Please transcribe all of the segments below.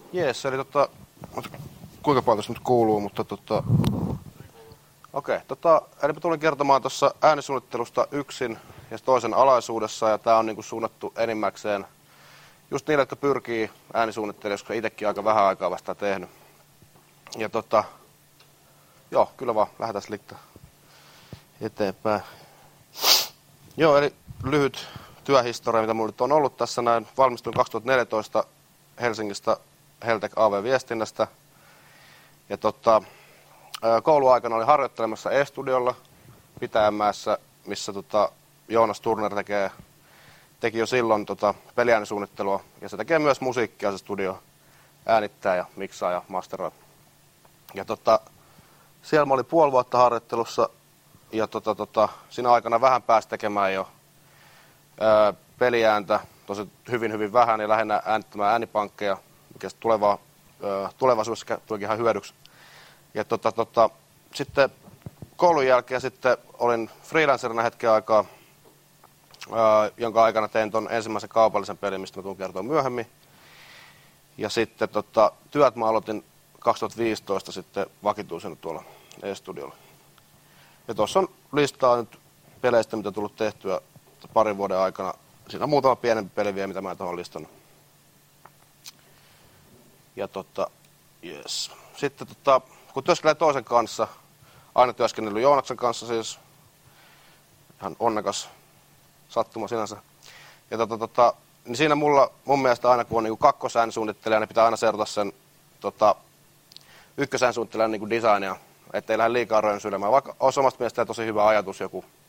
Jees, eli kuinka paljon tässä nyt kuuluu, mutta okei, eli mä tulin kertomaan tuossa äänisuunnittelusta yksin ja toisen alaisuudessa, ja tää on niinku suunnattu enimmäkseen just niille, jotka pyrkii äänisuunnittelijoiksi, koska itsekin aika vähän aikaa vasta tehnyt. Ja joo, kyllä vaan, lähdetään liittää eteenpäin. Joo, eli lyhyt työhistoria, mitä mulla nyt on ollut tässä näin. Valmistuin 2014 Helsingistä Heltec AV-viestinnästä. Ja kouluaikana olin harjoittelemassa E-studiolla Pitäjänmäessä, missä Joonas Turner teki jo silloin peliäänisuunnittelua. Ja se tekee myös musiikkia, se studio äänittää ja miksaa ja masteroi. Ja siellä mä olin puoli vuotta harjoittelussa ja siinä aikana vähän pääsi tekemään jo peliääntä, tosi hyvin vähän ja lähinnä äänittämään äänipankkeja, mikä tulevaisuudessa tulikin ihan hyödyksi. Ja sitten koulun jälkeen sitten olin freelancerina hetken aikaa, jonka aikana tein ton ensimmäisen kaupallisen pelin, mistä mä tulen kertoa myöhemmin. Ja sitten työt mä aloitin 2015 sitten vakituisena tuolla E-studiolla. Ja tuossa on listaa nyt peleistä, mitä on tullut tehtyä parin vuoden aikana. Siinä on muutama pienempi peli vielä, mitä mä en tuohon listannut. Ja yes. Sitten kun työskentelee toisen kanssa, aina työskennellyt Joonaksen kanssa siis, ihan onnekas sattuma sinänsä. Ja niin siinä mun mielestä aina kun on niinku kakkosääänisuunnittelija, niin pitää aina seurata sen ykkösääänisuunnittelijan niinku designia, ettei lähde liikaa rönsyilemään. Vaikka olisi omasta mielestä tosi hyvä ajatus,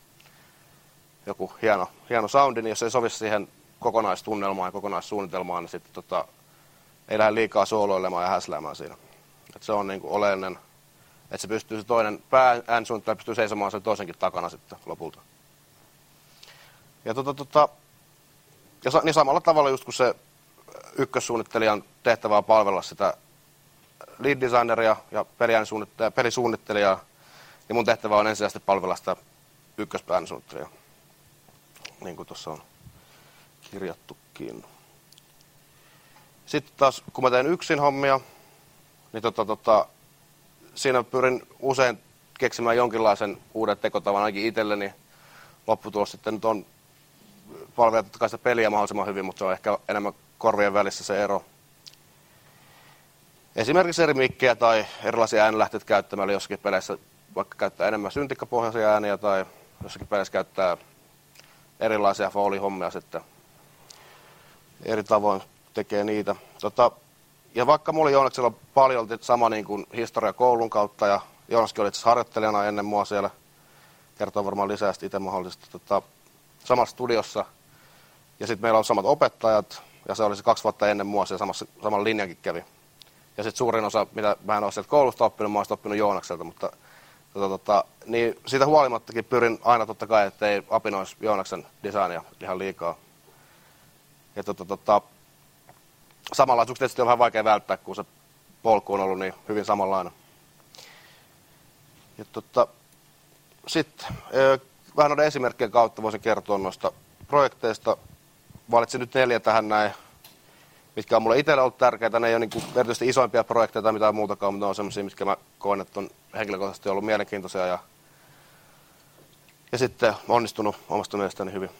joku hieno soundi, niin jos ei sovi siihen kokonaistunnelmaan ja kokonaissuunnitelmaan, niin sitten ei lähde liikaa sooloilemaan ja häsläämään siinä. Et se on niinku oleellinen, että se pystyy se toinen äänisuunnittelija pystyy seisomaan sen toisenkin takana sitten lopulta. Ja niin samalla tavalla just kun se ykkössuunnittelijan tehtävä on palvella sitä lead designeria ja pelisuunnittelijaa, niin mun tehtävä on ensisijaisesti palvella sitä ykköspäänisuunnittelijaa, niin kuin tuossa on kirjattukin. Sitten taas, kun mä teen yksin hommia, niin siinä pyrin usein keksimään jonkinlaisen uuden tekotavan ainakin itselleni. Lopputulos sitten nyt on palvella totta kai sitä peliä mahdollisimman hyvin, mutta se on ehkä enemmän korvien välissä se ero. Esimerkiksi eri mikkejä tai erilaisia äänenlähteitä käyttämällä jossakin peleissä, vaikka käyttää enemmän syntikkapohjaisia ääniä tai jossakin peleissä käyttää erilaisia Foley-hommia sitten eri tavoin tekee niitä. Ja vaikka mulla Joonaksella on paljon sama niin kuin historia koulun kautta ja Joonaskin oli itse harjoittelijana ennen mua siellä, kertoo varmaan lisää itse mahdollisesti samassa studiossa. Ja sitten meillä on samat opettajat ja se oli se 2 vuotta ennen mua siellä saman linjankin kävi. Ja sitten suurin osa, mitä mä en ole sieltä koulusta oppinut, mä oon oppinut Joonakselta, mutta niin siitä huolimattakin pyrin aina totta kai, ettei apinoisi Joonaksen designia ihan liikaa. Ja samanlaisuuksia tietysti on vähän vaikea välttää, kun se polku on ollut niin hyvin samanlainen. Ja sitten vähän noiden esimerkkien kautta voisin kertoa noista projekteista. Valitsin nyt 4 tähän näin, mitkä on mulle itselle ollut tärkeitä. Ne ei ole niin erityisesti isoimpia projekteja tai mitään muutakaan, mutta ne on sellaisia, mitkä mä koen, että on henkilökohtaisesti ollut mielenkiintoisia ja sitten onnistunut omasta mielestäni hyvin.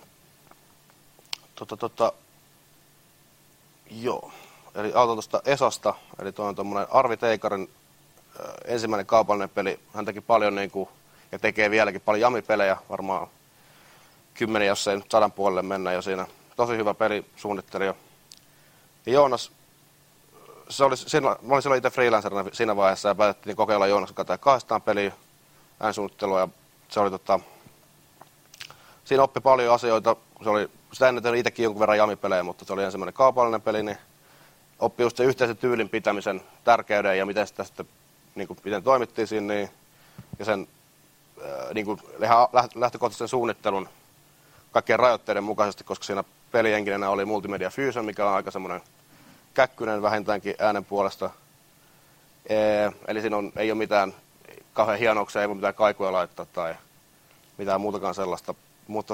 Joo, eli aloitan tuosta Esasta, eli tuo on tuommoinen Arvi Teikarin ensimmäinen kaupallinen peli. Hän teki paljon ja tekee vieläkin paljon jamipelejä, varmaan 10, jos ei nyt 100 puolelle mennä jo siinä. Tosi hyvä pelisuunnittelija. Ja Joonas, mä olin silloin itse freelancerina siinä vaiheessa ja päätettiin kokeilla Joonas kanssa 2 peliä äänisuunnittelua ja se oli siinä oppi paljon asioita. Sitä ennen tehnyt itsekin jonkun verran jamipelejä, mutta se oli ensimmäinen kaupallinen peli, niin oppi just sen yhteisen tyylin pitämisen tärkeyden ja miten sitä sitten, miten toimittiin siinä, niin, ja sen lähtökohtaisen suunnittelun kaikkien rajoitteiden mukaisesti, koska siinä pelienkinenä oli Multimedia Fusion, mikä on aika semmoinen käkkynen vähintäänkin äänen puolesta. Eli siinä ei ole mitään kauhean hienouksia, ei voi mitään kaikuja laittaa tai mitään muutakaan sellaista, mutta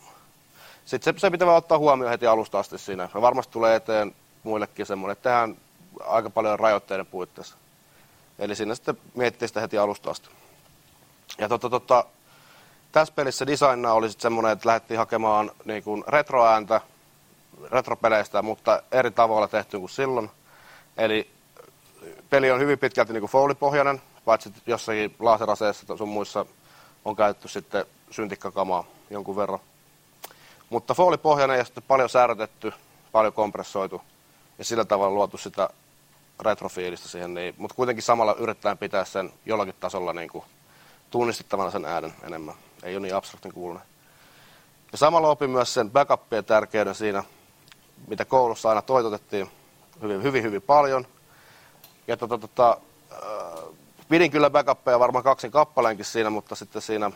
sitten se pitää ottaa huomioon heti alusta asti siinä. Ja varmasti tulee eteen muillekin semmoinen, että tehdään aika paljon rajoitteiden puitteissa. Eli siinä sitten mietittiin sitä heti alusta asti. Ja tässä pelissä designa oli sitten semmoinen, että lähdettiin hakemaan niin kuin retroääntä retropeleistä, mutta eri tavalla tehty kuin silloin. Eli peli on hyvin pitkälti niin kuin Foley-pohjainen, paitsi jossakin laseraseissa sun muissa on käytetty sitten syntikkakamaa jonkun verran. Mutta Foley-pohjainen ja sitten paljon särötetty, paljon kompressoitu ja sillä tavalla luotu sitä retrofiilistä siihen. Niin, mutta kuitenkin samalla yritetään pitää sen jollakin tasolla niin kuin tunnistettavana sen äänen enemmän. Ei ole niin abstraktin kuulunen. Ja samalla opin myös sen backupien tärkeyden siinä, mitä koulussa aina toitotettiin hyvin paljon. Ja pidin kyllä backuppeja varmaan 2 kappaleenkin siinä, mutta sitten siinä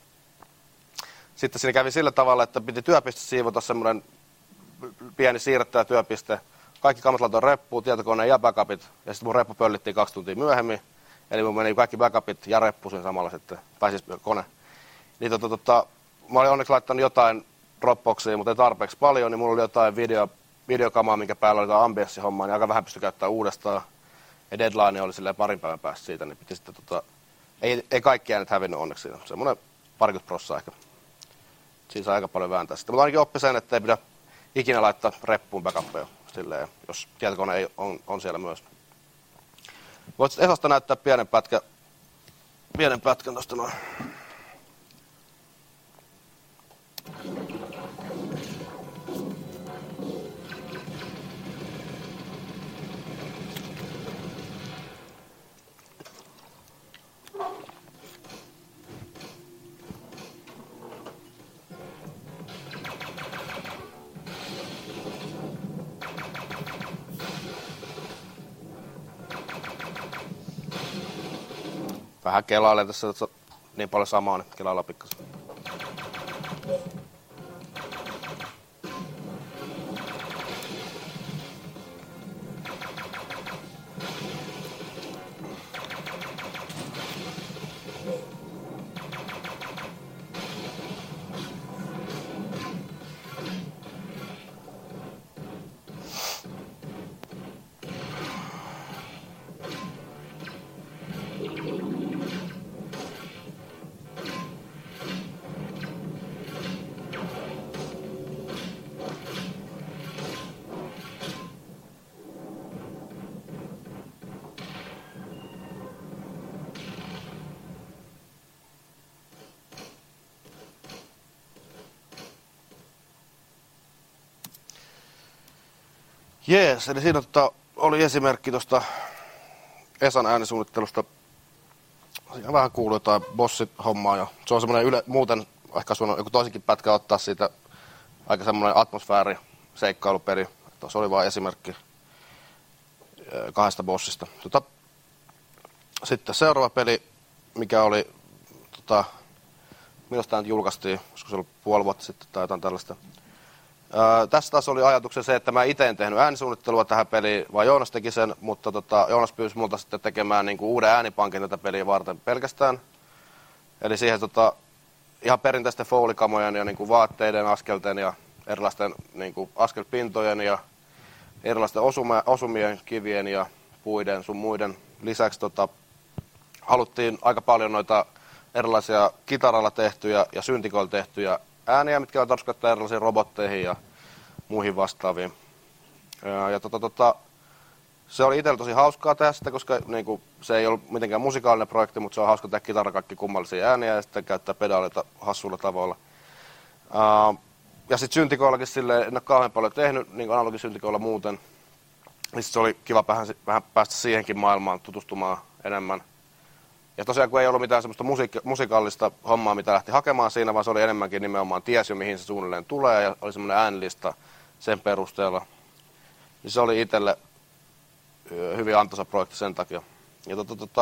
kävi sillä tavalla, että piti työpiste siivota semmoinen pieni siirrettävä työpiste. Kaikki kamat laitoin reppuun, tietokoneen ja backupit. Ja sitten mun reppu pöllittiin 2 tuntia myöhemmin. Eli mun meni kaikki backupit ja reppu siinä samalla sitten, tai siis kone. Niin mä olin onneksi laittanut jotain Dropboxiin, mutta ei tarpeeksi paljon, niin mulla oli jotain videokamaa, minkä päällä oli jotain ambienssihommaa, niin aika vähän pystyi käyttämään uudestaan. Ja deadline oli silleen parin päivän päästä siitä, niin piti sitten ei kaikki äänet hävinnyt onneksi siinä. Semmoinen 20% ehkä. Siinä saa aika paljon vääntää sitten. Mutta ainakin oppi sen, että ei pidä ikinä laittaa reppuun backuppeja silleen, jos tietokone ei on siellä myös. Voit Esasta näyttää pienen pätkän tosta noin. Vähän kelailen tässä niin paljon samaa, niin kelaillaan pikkasen. Jees, eli siinä oli esimerkki tuosta Esan äänisuunnittelusta. Siinä vähän kuuluu jotain bossit-hommaa ja se on semmoinen muuten, ehkä sun on joku toisenkin pätkä ottaa siitä aika semmoinen atmosfääri seikkailupeli. Tuossa oli vain esimerkki 2 bossista. Sitten seuraava peli, mikä oli, milloin tämä nyt julkaistiin, olisiko se ollut puoli vuotta sitten tai jotain tällaista. Tässä taas oli ajatuksen se, että mä itse en tehnyt äänisuunnittelua tähän peliin, vaan Joonas teki sen, mutta Joonas pyysi multa sitten tekemään niinku uuden äänipankin tätä peliä varten pelkästään. Eli siihen ihan perinteisten foulikamojen ja niinku vaatteiden, askelten ja erilaisten niinku askelpintojen ja erilaisten osumien, kivien ja puiden sun muiden lisäksi haluttiin aika paljon noita erilaisia kitaralla tehtyjä ja syntikoilla tehtyjä ääniä, mitkä on tarkoitus käyttää erilaisiin robotteihin ja muihin vastaaviin. Se oli itsellä tosi hauskaa tehdä sitä, koska niinku, se ei ollut mitenkään musikaalinen projekti, mutta se on hauska tehdä kitara kaikki kummallisia ääniä ja sitten käyttää pedaaleita hassuilla tavoilla. Ja sitten syntikoillakin silleen, en ole kauhean paljon tehnyt, niin kuin analogisyntikoilla muuten. Niin se oli kiva vähän päästä siihenkin maailmaan tutustumaan enemmän. Ja tosiaan kun ei ollut mitään semmoista musikaalista hommaa, mitä lähti hakemaan siinä, vaan se oli enemmänkin nimenomaan tiesi jo mihin se suunnilleen tulee ja oli semmoinen äänilista sen perusteella. Niin se oli itselle hyvin antoisa projekti sen takia. Ja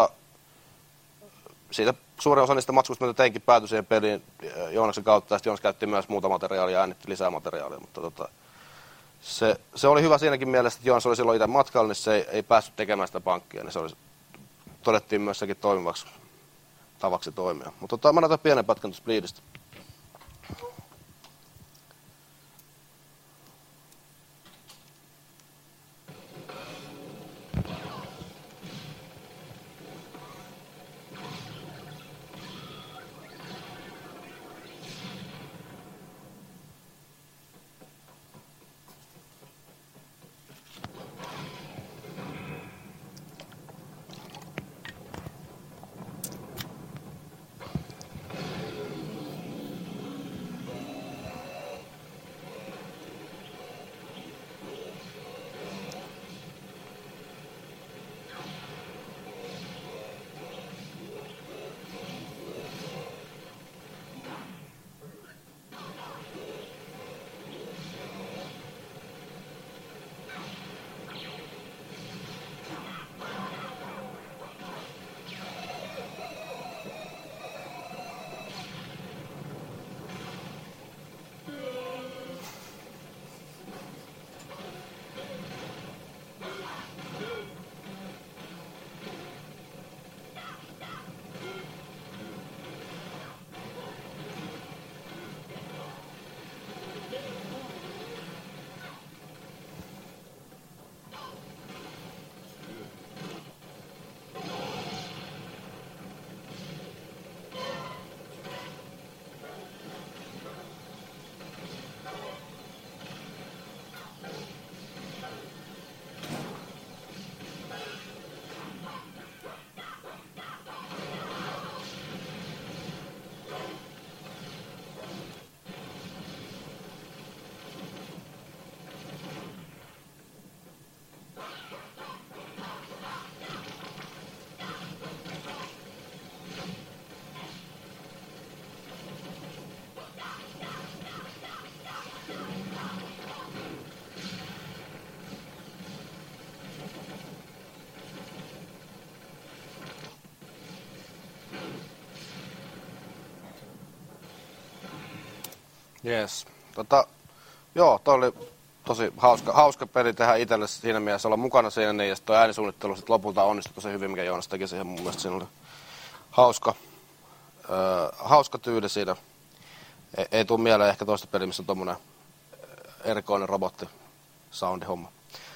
siitä suurin osa niistä matskuista, mitä teinkin, päätyi siihen peliin Joonaksen kautta, ja sitten Joonas käytti myös muuta materiaalia ja äänitti lisää materiaalia, mutta se oli hyvä siinäkin mielessä, että Joonas oli silloin itse matkalla, niin se ei päässyt tekemään sitä pankkia, niin se todettiin myös sekin toimivaksi tavaksi toimia. Mutta mä näytän pienen pätkän tuosta Bleedistä. Jees. Joo, toi oli tosi hauska peli tehdä itselle siinä mielessä olla mukana siinä, niin, ja sitten toi äänisuunnittelu sit lopulta onnistui tosi hyvin, mikä Joonas teki siihen. Mun mielestä siinä oli hauska tyyli siinä. Ei tule mieleen ehkä toista peliä, missä on tommonen erikoinen robotti soundi-homma.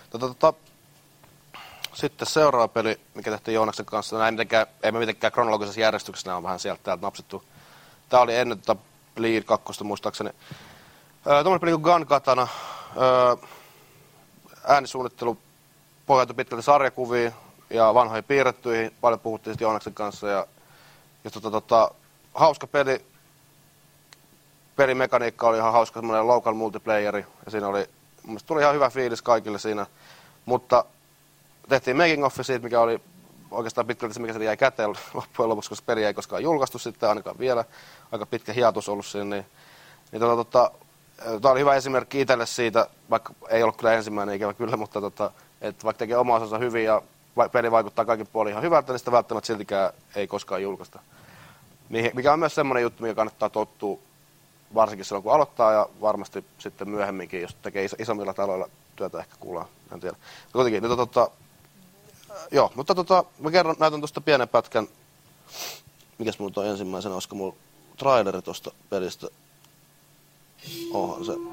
Sitten seuraava peli, mikä tehtiin Joonaksen kanssa. Ei me mitenkään kronologisessa järjestyksessä, nämä on vähän sieltä täältä napsittu. Tää oli ennen Bleed 2 muistaakseni. Tuommoinen peli kuin Gun Katana. Äänisuunnittelu pohjautui pitkälti sarjakuviin ja vanhoihin piirrettyihin. Paljon puhuttiin sitten Joonaksen kanssa. Ja hauska peli. Pelimekaniikka oli ihan hauska, semmoinen local multiplayeri. Ja siinä oli, mun mielestä tuli ihan hyvä fiilis kaikille siinä. Mutta tehtiin making offi siitä, mikä oli oikeastaan pitkälti se, mikä se jäi käteen loppujen lopuksi, koska peli ei koskaan julkaistu sitten ainakaan vielä. Aika pitkä hiatus ollut siinä. Tämä oli hyvä esimerkki itselle siitä, vaikka ei ollut kyllä ensimmäinen ikävä kyllä, mutta että vaikka tekee oma osansa hyvin ja peli vaikuttaa kaikin puolin ihan hyvältä, niin sitä välttämättä siltikään ei koskaan julkaista. Mikä on myös semmoinen juttu, mikä kannattaa tottua varsinkin silloin kun aloittaa ja varmasti sitten myöhemminkin, jos tekee isommilla taloilla työtä ehkä kuullaan, en tiedä. Kuitenkin, joo, mutta mä näytän tuosta pienen pätkän. Mikäs mulla on ensimmäisenä, olisiko mulla traileri tuosta pelistä? Onhan se.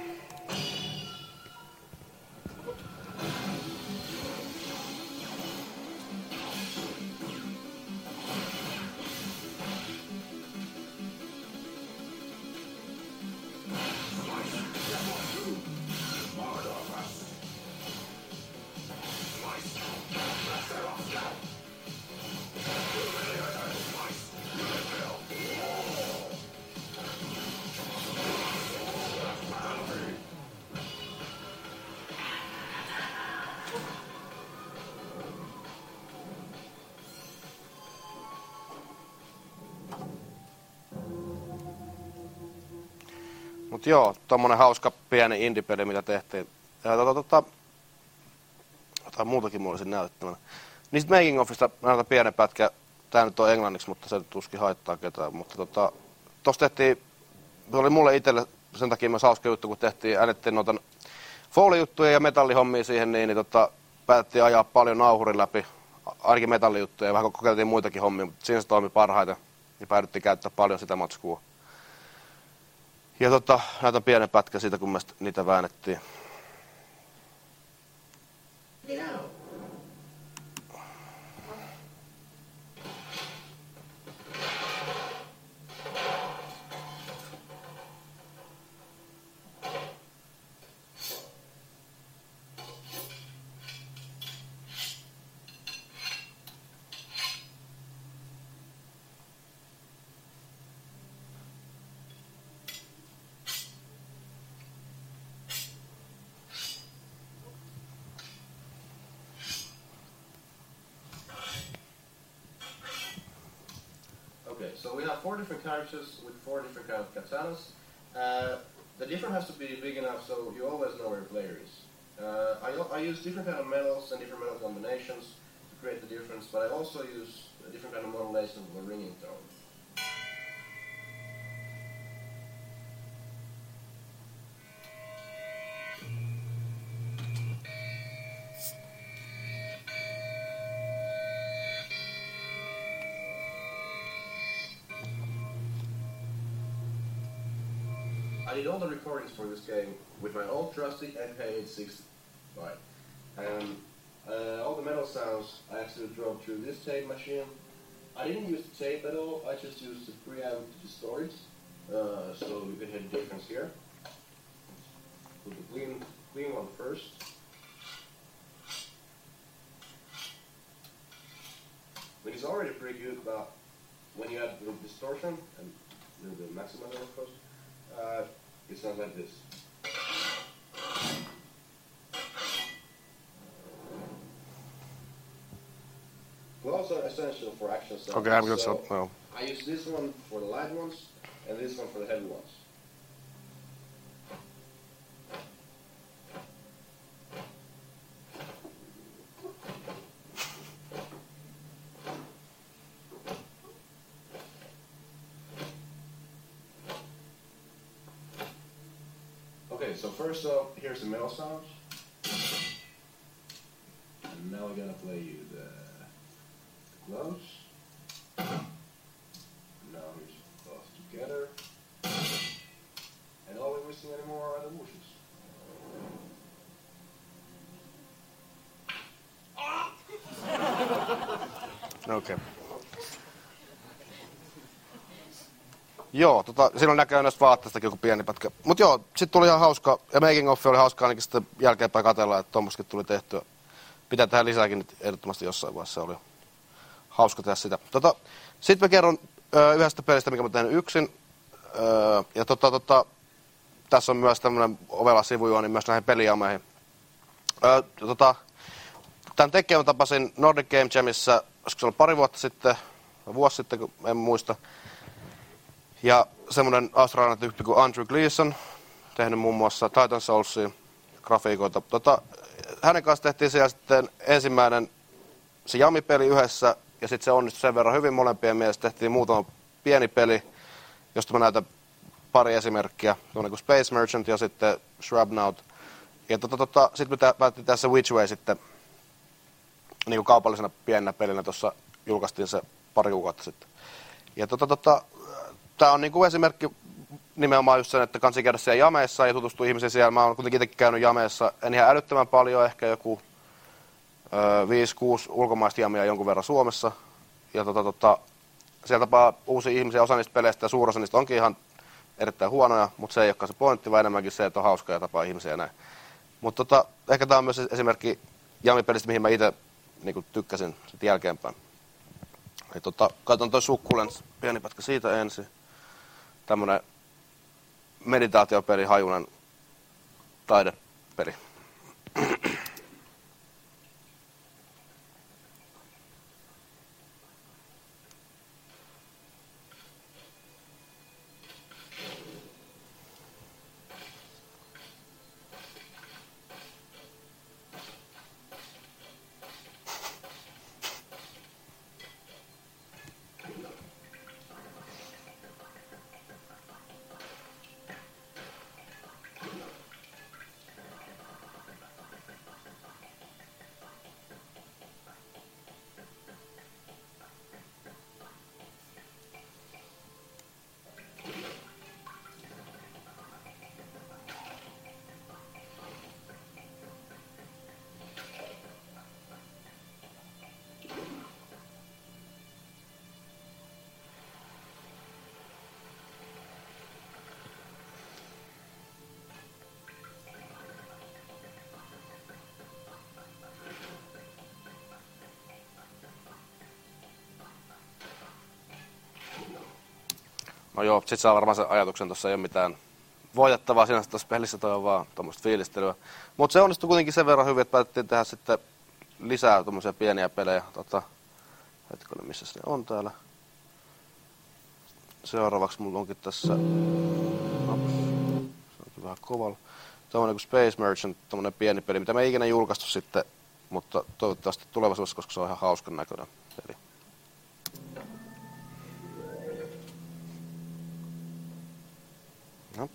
Mut joo, tommonen hauska pieni indie-peli, mitä tehtiin. Ja jotain muutakin mulla olisi näyttämänä. Niin sit making ofista näytän pienen pätkä. Tää nyt on englanniksi, mutta se tuskin haittaa ketään. Mutta tossa tehtiin, se oli mulle itselle sen takia myös hauska juttu, kun äänettiin noita Foley-juttuja ja metallihommia siihen, niin päätettiin ajaa paljon nauhurin läpi. Ainakin metallijuttuja ja vähän kokeiltiin muitakin hommia, mutta siinä se toimi parhaiten. Ja päädyttiin käyttää paljon sitä matskua. Ja näytän pienen pätkän siitä, kun me niitä väännettiin. Okay, so we have 4 different characters with 4 different kind of katanas. The different has to be big enough so you always know where your player is. I use different kind of metals and different metal combinations to create the difference, but I also use a different kind of modulation of the ringing tone. I did all the recordings for this game with my old trusty MK860. Right. And all the metal sounds I actually drove through this tape machine. I didn't use the tape at all, I just used the preamp to distort it. So you can hear the difference here. Put the clean one first. But it's already pretty good, but when you add the distortion and the maximum of course, it sounds like this. Gloves are essential for action sounds. Okay, I'm good. So I use this one for the light ones and this one for the heavy ones. Okay, so first off, here's the metal sounds. And now I'm gonna play you the gloves. Now here's both together. And all we're missing anymore are the whooshes. Okei. Joo, silloin näkee noista vaatteestakin joku pieni pätkä. Mut joo, sit tuli ihan hauska, ja making of oli hauska ainakin sitten jälkeenpäin katsella, että tommostakin tuli tehtyä. Pitää tehdä lisääkin nyt ehdottomasti jossain vaiheessa, oli hauska tehdä sitä. Sitten mä kerron yhdestä pelistä, mikä mä tein yksin. Ja tässä on myös tämmönen ovela sivujuoni myös näihin pelijameihin. Tän tekijän tapasin Nordic Game Jamissa, olisiko se ollut pari vuotta sitten, vuosi sitten, kun en muista. Ja semmonen australialainen tyyppi kuin Andrew Gleason, tehnyt muun muassa Titan Soulsia, grafiikoita. Hänen kanssa tehtiin siellä sitten ensimmäinen se Jami-peli yhdessä, ja sitten se onnistui sen verran hyvin molempien mielestä. Tehtiin muutama pieni peli, josta mä näytän pari esimerkkiä, tuonne kuin Space Merchant ja sitten Shrubnaut. Ja sitten me päätettiin tässä Which Way sitten niin kuin kaupallisena pienenä pelinä, tuossa julkaistiin se pari kuukautta sitten. Ja tää on niin kuin esimerkki nimenomaan just sen, että kansi käydä siellä jameissa ja tutustua ihmisiin siellä. Mä oon kuitenkin itsekin käynyt jameissa, en ihan älyttömän paljon, ehkä joku 5-6 ulkomaista jamia jonkun verran Suomessa. Ja siellä tapaa uusia ihmisiä, osa niistä peleistä ja suurosa niistä onkin ihan erittäin huonoja, mutta se ei olekaan se pointti, vaan enemmänkin se, että on hauskaa ja tapaa ihmisiä ja näin. Mutta ehkä tää on myös esimerkki jamipelistä, mihin mä itse niin tykkäsin sitten jälkeenpäin. Katson toi Succulents, pieni pätkä siitä ensin. Tämmönen meditaatiopeli, hajunen taidepeli. No joo, sit saa varmaan sen ajatuksen, tossa ei ole mitään voitettavaa sinänsä tuossa pelissä, toi on vaan tommoista fiilistelyä. Mut se onnistui kuitenkin sen verran hyvin, että päätettiin tehdä sitten lisää tommosia pieniä pelejä. Hetkinen, missä ne on täällä. Seuraavaksi mulla onkin tässä, se onkin vähän kovalla. Tommonen kuin Space Merchant, tommonen pieni peli, mitä me ei ikinä julkaistu sitten, mutta toivottavasti tulevaisuudessa, koska se on ihan hauskan näköinen peli. No.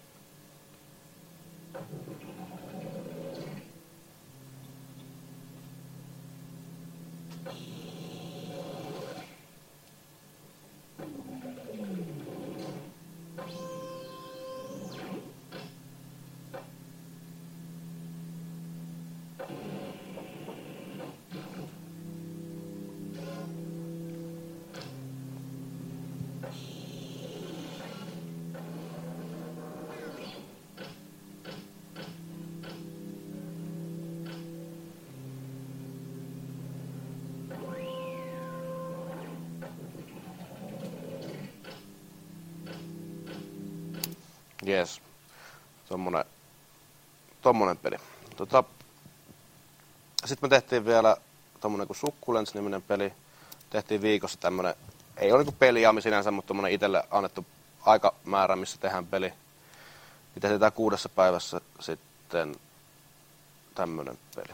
Jees. Tommonen peli. Sitten me tehtiin vielä tommonen kuin Succulents-niminen peli. Tehtiin viikossa tämmönen, ei ole niinku pelijaami sinänsä, mutta tommonen itselle annettu aikamäärä, missä tehdään peli. Niin tehtiin 6 päivässä sitten tämmönen peli.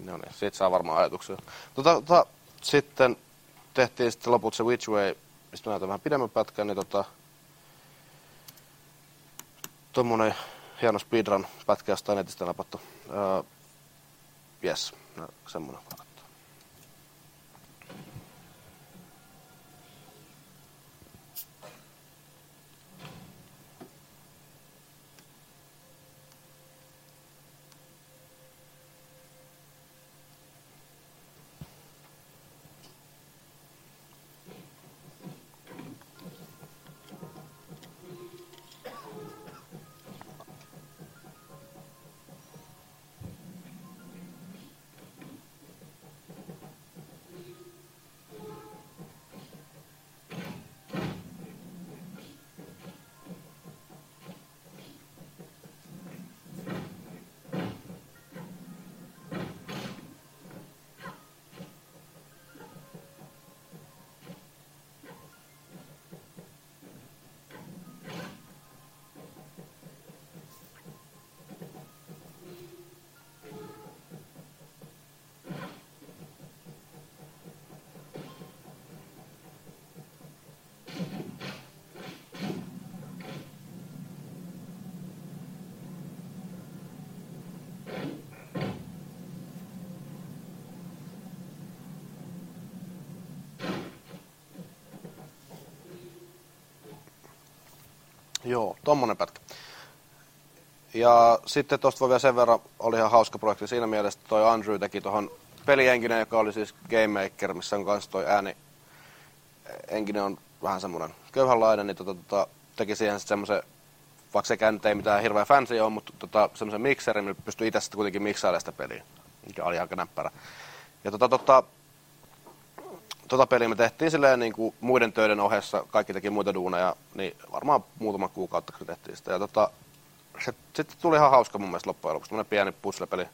No niin, siitä saa varmaan ajatuksia. Sitten tehtiin sitten loput se Which Way, mistä näytän vähän pidemmän pätkän, niin tommonen hieno speedrun pätkä jostain netistä napattu. Yes, no, semmonen. Joo, tommonen pätkä. Ja sitten tosta voi vielä sen verran, oli ihan hauska projekti siinä mielessä, että toi Andrew teki tohon pelienkinen, joka oli siis Game Maker, missä on kans toi ääni. Enkinen on vähän semmonen köyhänlainen, niin teki siihen sitten semmosen, vaikka sekään nyt ei mitään hirveä fancy ole, mutta semmosen mikserin, millä pystyy itse sitten kuitenkin miksailemaan sitä peliä, mikä oli aika näppärä. Ja peliä me tehtiin silleen niin kuin muiden töiden ohessa, kaikki teki muita duuneja, niin varmaan muutama kuukautta kun tehtiin sitä. Ja sitten tuli ihan hauska mun mielestä loppujen lopuksi, tämmönen pieni puzzle-peli.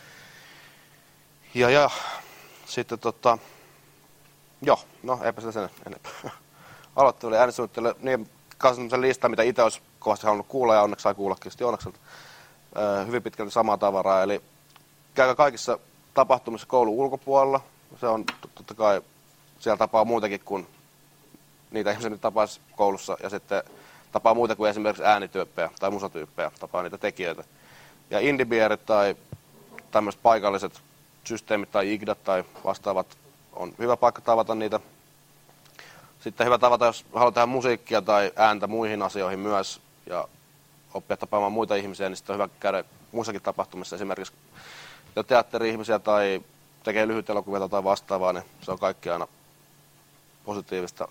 Ja sitten joo, no eipä sitä sen enempää. Aloittelu äänisuunnittelu, niin kanssa semmoisen listan, mitä itse olisi kovasti halunnut kuulla, ja onneksi sai kuullakin sitten Joonakselta. Hyvin pitkälti samaa tavaraa, eli käykää kaikissa tapahtumissa koulun ulkopuolella. Se on totta kai, siellä tapaa muutakin kuin niitä ihmisiä, mitä tapaisi koulussa, ja sitten tapaa muuta kuin esimerkiksi äänityyppejä tai musatyyppejä, tapaa niitä tekijöitä. Ja indie-bierit tai tämmöiset paikalliset systeemit tai IGDat tai vastaavat on hyvä paikka tavata niitä. Sitten hyvä tavata, jos haluaa tehdä musiikkia tai ääntä muihin asioihin myös ja oppia tapaamaan muita ihmisiä, niin sitten on hyvä käydä muissakin tapahtumissa, esimerkiksi teatteri-ihmisiä tai tekee lyhyt elokuvia tai vastaavaa, niin se on kaikki aina positiivista.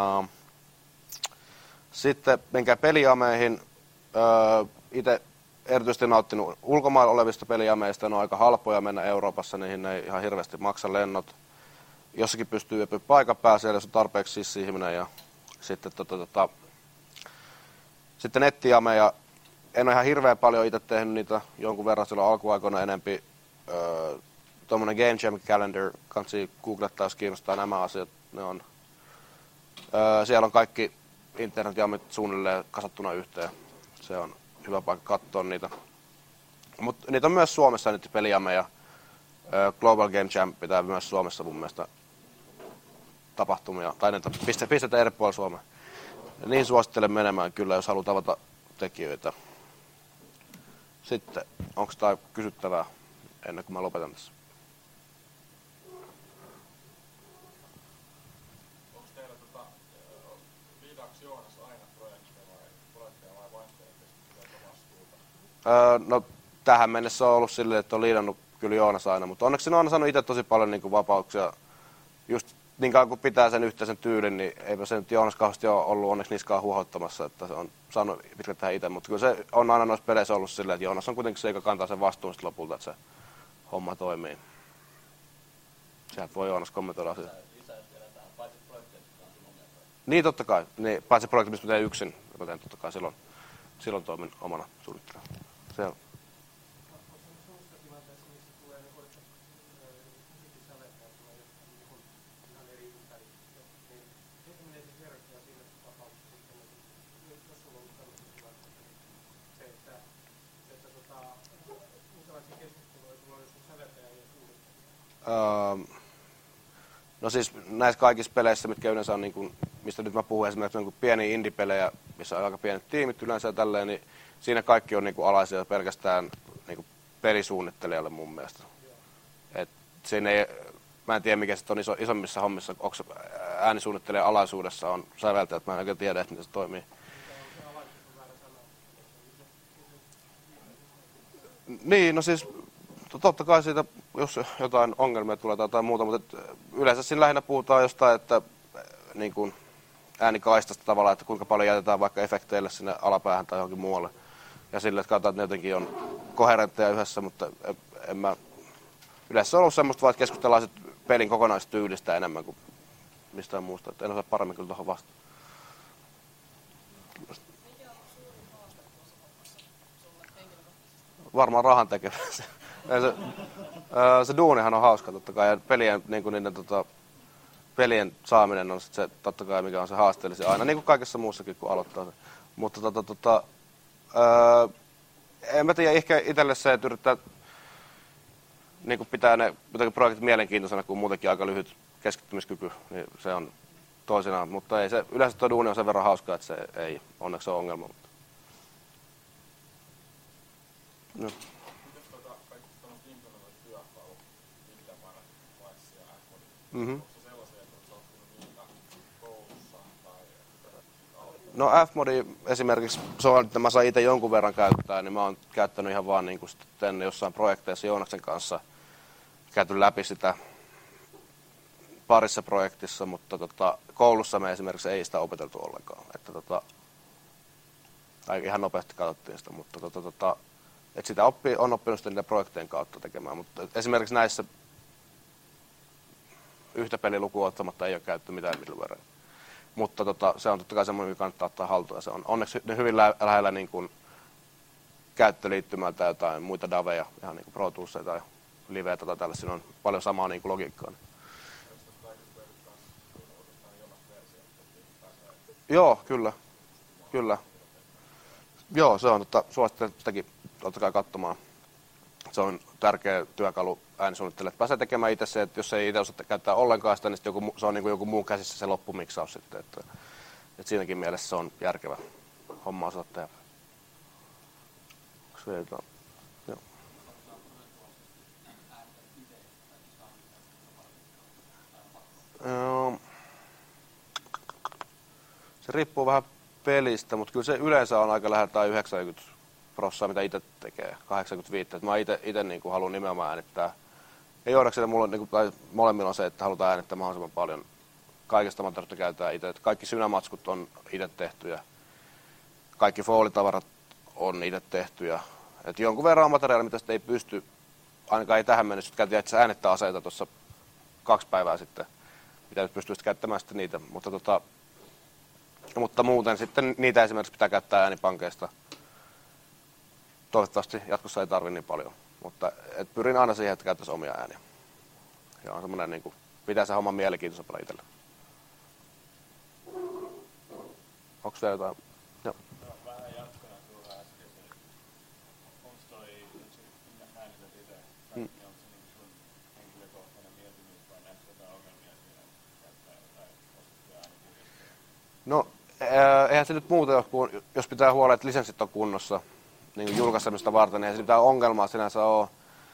Sitten menkää peliameihin. Itse erityisesti nauttinut ulkomailla olevista peliameista, ne on aika halpoja mennä Euroopassa, niihin ei ihan hirveästi maksa lennot. Jossakin pystyy yöpyä paikan päällä, siellä jos on tarpeeksi sissi-ihminen. Ja sitten, sitten nettiameja. En ole ihan hirveän paljon itse tehnyt niitä, jonkun verran silloin alkuaikoina enempi. Tuommoinen Game Jam Calendar, kansi googlettaa, jos kiinnostaa nämä asiat. Ne on, siellä on kaikki internetjamit suunnilleen kasattuna yhteen. Se on hyvä paikka katsoa niitä. Mutta niitä on myös Suomessa niitä pelijameja. Global Game Jam pitää myös Suomessa mun mielestä tapahtumia, tai niitä pistetään eri puolilla Suomea. Niin suosittelen menemään kyllä, jos haluaa tavata tekijöitä. Sitten, onko tämä kysyttävää ennen kuin mä lopetan tässä? Onko teillä liidaksi Joonas aina projekteja vai vaihtelee vastuuta? No, tähän mennessä on ollut silleen, että on liidannut kyllä Joonas aina, mutta onneksi on aina saanut itse tosi paljon niin kuin vapauksia. Just niin kauan kun pitää sen yhteisen tyylin, niin eipä se nyt Joonas kauheasti ole ollut onneksi niskaan huohottamassa, että se on saanut pitkälti tehdä itse, mutta kyllä se on aina noissa peleissä ollut silleen, että Joonas on kuitenkin se, joka kantaa sen vastuun sitten lopulta, että se homma toimii. Sieltä voi Joonas kommentoida asiaa. Niin totta kai, niin, paitsi projekti, mistä mä teen yksin, mä teen totta kai silloin toimin omana suunnittelijana. Se on. siis näissä kaikissa peleissä, mitkä yleensä on, niin kuin, mistä nyt mä puhun esimerkiksi niin pieniä indie-pelejä, missä on aika pienet tiimit yleensä ja tälleen, niin siinä kaikki on niin kuin alaisia pelkästään niin kuin pelisuunnittelijalle mun mielestä. Et siinä ei, mä en tiedä mikä sitten on isommissa hommissa, onko äänisuunnittelija alaisuudessa on säveltäjät, mä en oikein tiedä, että miten se toimii. Niin, no siis totta kai siitä, jos jotain ongelmia tulee tai jotain muuta, mutta yleensä siinä lähinnä puhutaan jostain, että niin kuin äänikaistasta tavallaan, että kuinka paljon jätetään vaikka efekteille sinne alapäähän tai johonkin muualle. Ja sille, että katsotaan, että ne jotenkin on koherentteja yhdessä, mutta en mä... Yleensä se on ollut semmoista vaan, että keskustellaan pelin kokonaistyylistä enemmän kuin mistään muusta. Että en osaa paremmin kyllä tuohon vastaan. Varmaan rahan tekeminen. Se duunihan on hauska totta kai, ja pelien, niin kuin niiden, pelien saaminen on sit se totta kai, mikä on se haasteellisia aina, niin kuin kaikessa muussakin, kun aloittaa se. Mutta en mä tiedä, ehkä itselle se, että yrittää niin kuin pitää ne projektit mielenkiintoisena, kun muutenkin aika lyhyt keskittymiskyky, niin se on toisinaan. Mutta ei se, yleensä tuo duuni on sen verran hauskaa, että se ei onneksi ole ongelma. No. Mites kaikki tämmöiset implementoidut työkalut, Iltamarat, Vaissi ja F-modit, onko se sellaisia, että olet oppinut niitä koulussa tai... No F-modi esimerkiksi, se on, että mä sain itse jonkun verran käyttää, niin mä oon käyttänyt ihan vaan niin kuin sitten jossain projekteissa Joonaksen kanssa käyty läpi sitä parissa projektissa, mutta koulussa me esimerkiksi ei sitä opeteltu ollenkaan. Että ihan nopeasti katsottiin sitä, mutta että sitä on oppinut sitten niiden projektien kautta tekemään, mutta esimerkiksi näissä yhtä pelilukuun ottamatta ei ole käytetty mitään middlewareja. Mutta se on totta kai semmoinen, mikä kannattaa ottaa haltuun, ja se on onneksi hyvin lähellä niin kuin käyttöliittymältä jotain muita daveja, ihan niin kuin Pro Toolsia tai Livetä tai tällä, siinä on paljon samaa niin kuin logiikkaa. Joo, kyllä. Joo, se on suosittelen sitäkin totta kai katsomaan. Se on tärkeä työkalu äänisuunnittelijille, että pääsee tekemään itse se, että jos ei itse osaa käyttää ollenkaan sitä, niin se on niin kuin joku muu käsissä se loppumiksaus sitten. Että siinäkin mielessä se on järkevä homma osata tehdä. Joo. Se riippuu vähän pelistä, mutta kyllä se yleensä on aika lähellä 90%, mitä itse tekee, 85%. Mä itse niin kuin haluan nimenomaan äänittää. Ei Joonaksella mulla niin kuin, molemmilla on se, että halutaan äänittää mahdollisimman paljon. Kaikesta materiaalista käytetään itse. Kaikki synämatskut on itse tehtyjä. Kaikki foolitavarat on itse tehtyjä. Et jonkun verran on materiaalia, mitä sitten ei pysty, ainakaan ei tähän mennessä, käytiin itse äänittää aseita tuossa 2 päivää sitten. Mitä nyt pystyy käyttämään sitten niitä, mutta muuten sitten niitä esimerkiksi pitää käyttää äänipankeista. Toivottavasti jatkossa ei tarvitse niin paljon, mutta pyrin aina siihen, että käyttäisi omia ääniä. Ja on semmoinen, niin kuin, pitää se homman mielenkiintoisempana itselle. Onko vielä jotain? Joo. No, vähän jatkona tuolla äskeiseen. Onko toi, nyt sä äänität itse, onko se niin sun henkilökohtainen mieltymys vai näetkö jotain ongelmia siinä, että käyttää jotain osattuja äänikirjastoja? No, eihän se nyt muuta ole, kun jos pitää huolella, että lisenssit on kunnossa niin julkaisemista varten, niin ei se mitään ongelmaa sinänsä ole.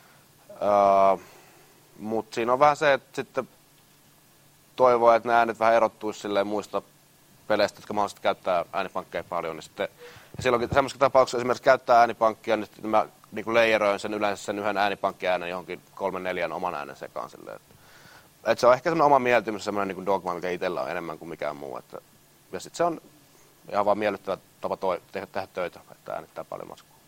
Mutta siinä on vähän se, että sitten toivoo, että ne äänet vähän erottuisi silleen muista peleistä, jotka mahdollisesti käyttää äänipankkeja paljon. Niin sitten, ja silloinkin semmoisessa tapauksessa esimerkiksi käyttää äänipankkia, niin sitten mä niin leijeroin sen yleensä sen yhden äänipankkiäänen johonkin 3-4 oman äänen sekaan silleen. Että se on ehkä semmoinen oma mieltymys, semmoinen niin dogma, mikä itsellä on enemmän kuin mikään muu. Että, ja sitten se on ihan vaan miellyttävä tapa tehdä töitä, että äänittää paljon matskua.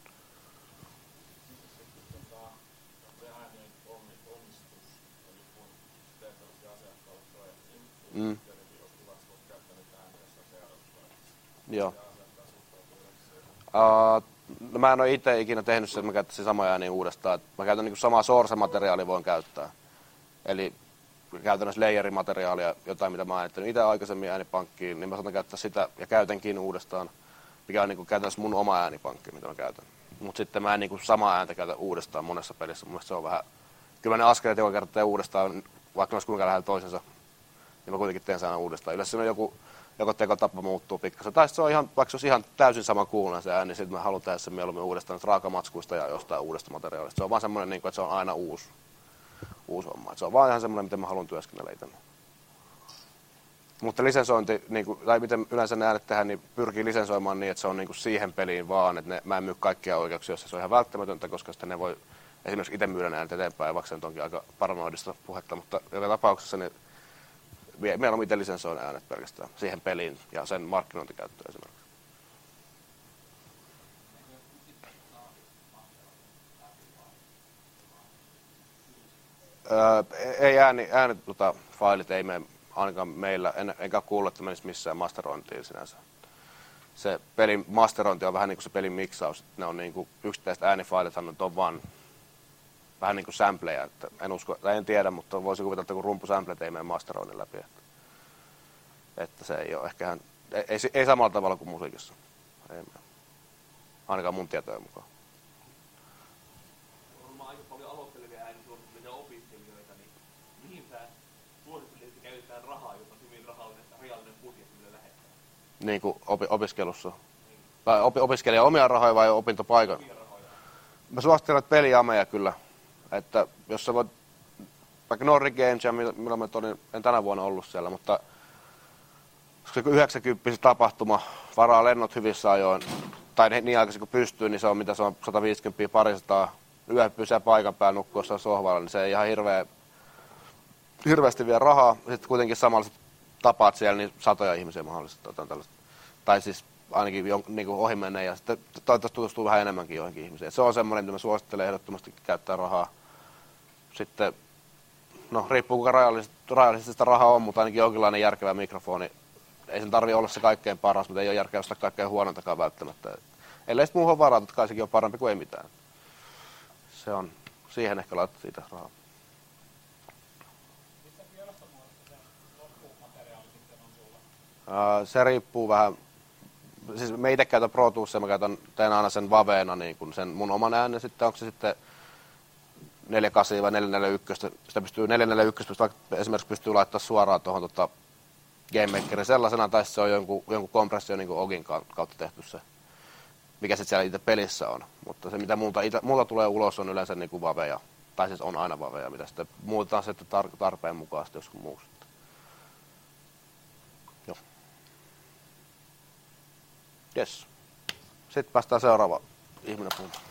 Se äänien omistus, eli kun teet tällaisia asiakkaalle projektiin, niin tietenkin jos kuvatko voit käyttää niitä ääniä jossain seurausprojekissa. Joo. Ja asiakkaan suhtautuu yleensä. No mä en ole itse ikinä tehnyt sitä, että mä käyttäisin samoja ääniä uudestaan. Mä käytän niin samaa source-materiaalia voin käyttää. Eli käytännössä layerimateriaalia, jotain mitä mä oon äänittänyt itse aikaisemmin äänipankkiin, niin mä saatan käyttää sitä ja käytänkin uudestaan, mikä on niin käytännössä mun oma äänipankki, mitä mä käytän. Mutta sitten mä en niin samaa ääntä käytä uudestaan monessa pelissä. Mun mielestä se on vähän, kyllä ne askeleet joka kerta uudestaan vaikka ne olisi kuinka lähellä toisensa, niin mä kuitenkin teen sen aina uudestaan. Yleensä se on joko tekotappa muuttuu pikkasen. Tai se on ihan, vaikka se olisi ihan täysin sama kuulonen se ääni, niin sitten mä haluan tehdä sen mieluummin uudestaan raakamatskuista ja jostain uudesta materiaalista. Se on vaan semmoinen, niin kuin, että se on aina uusi homma. Että se on vaan ihan semmoinen, miten mä haluan työskennellä itse. Mutta lisensointi, niin kuin, tai miten yleensä ne äänet tehdään, niin pyrkii lisensoimaan niin, että se on niin kuin siihen peliin vaan. Että mä en myy kaikkia oikeuksia, jos se on ihan välttämätöntä, koska sitten ne voi esimerkiksi itse myydä ne äänet eteenpäin, vaikka se onkin aika paranoidista puhetta. Mutta joka tapauksessa niin meillä on itse lisensoin äänet pelkästään siihen peliin ja sen markkinointikäyttöön esimerkiksi. Ei failit ei mene ainakaan meillä, enkä kuullut, että menisi missään masterointiin sinänsä. Se pelin masterointi on vähän niin kuin se pelin miksaus. Ne on niin kuin yksittäiset äänifailithan on vaan vähän niin kuin sampleja. Että en usko, tai en tiedä, mutta voisi kuvitella, että kun rumpusamplet ei mene masteroinnin läpi. Että se ei ole ehkä ei samalla tavalla kuin musiikissa. Ei mene. Ainakaan mun tietojen mukaan. On aika paljon aloittelevia äänisuunnittelijoita ja opiskelijoita, niin mihin sä suosittelet, että käytetään rahaa, joka on hyvin rajallinen budjetti, millä lähettää? Niin kuin opiskelussa. Tai opiskelija omia rahoja vai opintopaikan? Omia rahoja. Mä suosittelen peliameja kyllä. Että jos sä voit, vaikka Nordic Games, milloin mä en tänä vuonna ollut siellä, mutta koska 90 tapahtuma, varaa lennot hyvissä ajoin, tai niin aikaisin kuin pystyy, niin se on 150 parisataa. Yö pysyä paikan päällä nukkuessa sohvalla, niin se ei ihan hirveästi vie rahaa. Sitten kuitenkin samalla tapaat siellä niin satoja ihmisiä mahdollisesti. Tai siis ainakin niin ohi mennä ja sitten toivottavasti tutustuu vähän enemmänkin joihinkin ihmisiin. Se on semmoinen, mitä mä suosittelen ehdottomasti käyttää rahaa. Sitten, no riippuu kuinka rajallisesti sitä rahaa on, mutta ainakin jonkinlainen järkevä mikrofoni. Ei sen tarvitse olla se kaikkein paras, mutta ei ole järkeä ostaa kaikkein huonointakaan välttämättä. Ellei sitten muuhun varata, kai sekin on parempi kuin ei mitään. Se on, siihen ehkä laittaa siitä rahaa. Mistä vierastamalla se loppumateriaali sitten on sulla? Se riippuu vähän. Siis me itse käytän Pro Toolsia, mä teen aina sen vaveena, niin kun sen mun oman äänen, sitten onko se sitten 48 vai 441, sitä pystyy 441, vaikka esimerkiksi pystyy laittaa suoraan tuohon Game Makerin sellaisena, tai se on jonkun kompressio niin kuin Ogin kautta tehty se, mikä sitten siellä itse pelissä on. Mutta se mitä muuta tulee ulos on yleensä niin kuin vaveja, tai siis on aina vaveja, mitä sitten muutetaan sitten tarpeen mukaan sitten joskus muuksi. Joo. Yes. Sitten päästään seuraava ihminen puhumaan.